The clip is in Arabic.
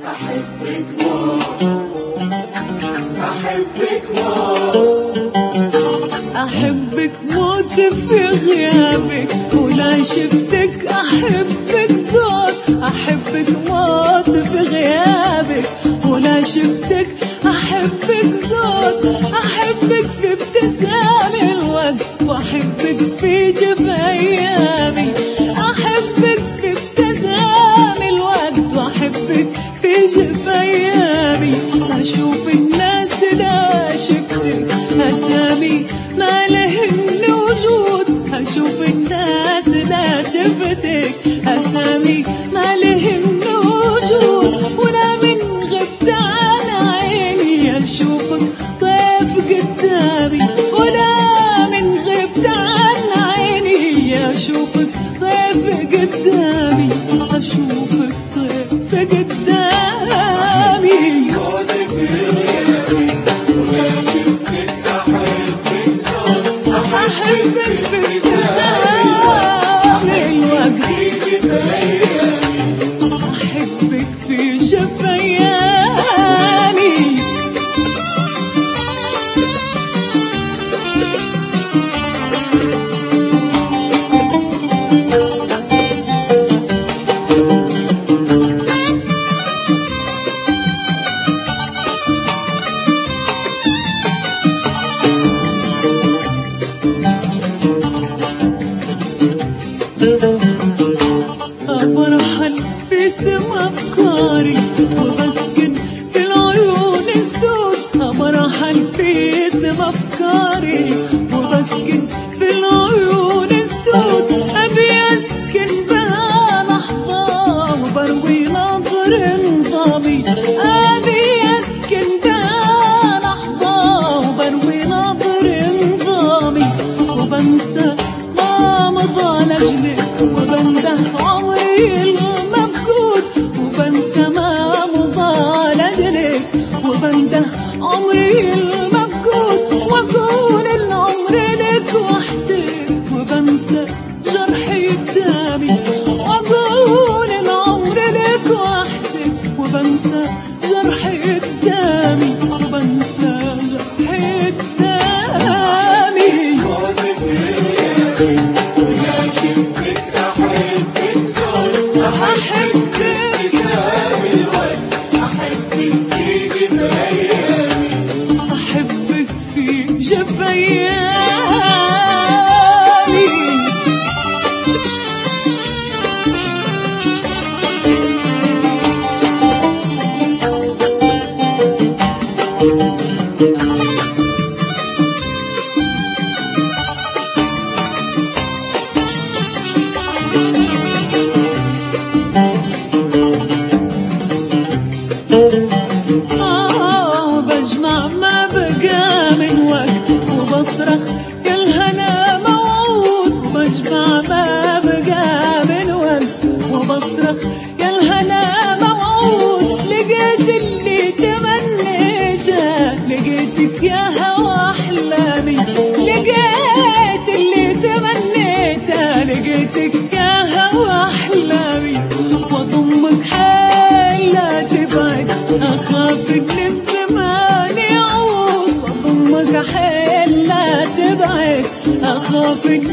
أحبك موت، أحبك موت، أحبك موت في غيابك ولا شفتك أحبك زود. أحبك موت في غيابك ولا شفتك أحبك زود. أحبك في ابتسام الوقت وأحبك في جفا أيامي. أحبك في ابتسام الوقت وأحبك في جفا أيامي. أشوف الناس لا شفتك أسامي ما لهن وجود. أشوف الناس لا شفتك أسامي ما لهن وجود. ولا من غبت عن عيني أشوفك طيف قدامي. ولا من غبت عن عيني أشوفك طيف قدامي. أشوفك طيف قدامي. أحبك بابتسام الوقت، أحبك في جفا أيامي. برحل في سما أفكاري وبسكن في العيون السود. برحل في سما أفكاري وبسكن في العيون السود. أبي أسكن بها لحظة وبروي نظر نظامي. أبي أسكن بها لحظة وبروي نظر نظامي. وبنسى ما مضى لأجلك وبنده عمري المفقود. وبنسى ما مضى لأجلك وبنده عمري المفقود. وأكون العمر لك وحدك وبنسى جرحي قدامي. وأكون العمر لك وحدك وبنسى جرحي قدامي. وبنسى جرحي قدامي. أحبك أحبك في جفا أيامي. بجمع ما بقى من وقت وبصرخ كل هنا موعود. بجمع ما بقى من وقت وبصرخ كل هنا موعود. لقيت اللي تمنيته لقيتك يا هوا أحلامي. لقيت اللي تمنيته لقيتك يا هوا أحلامي. وأضمك حيل لا تبعد أخاف إن الزمان يعود. وأضمك حيل لا تبعد أخاف إن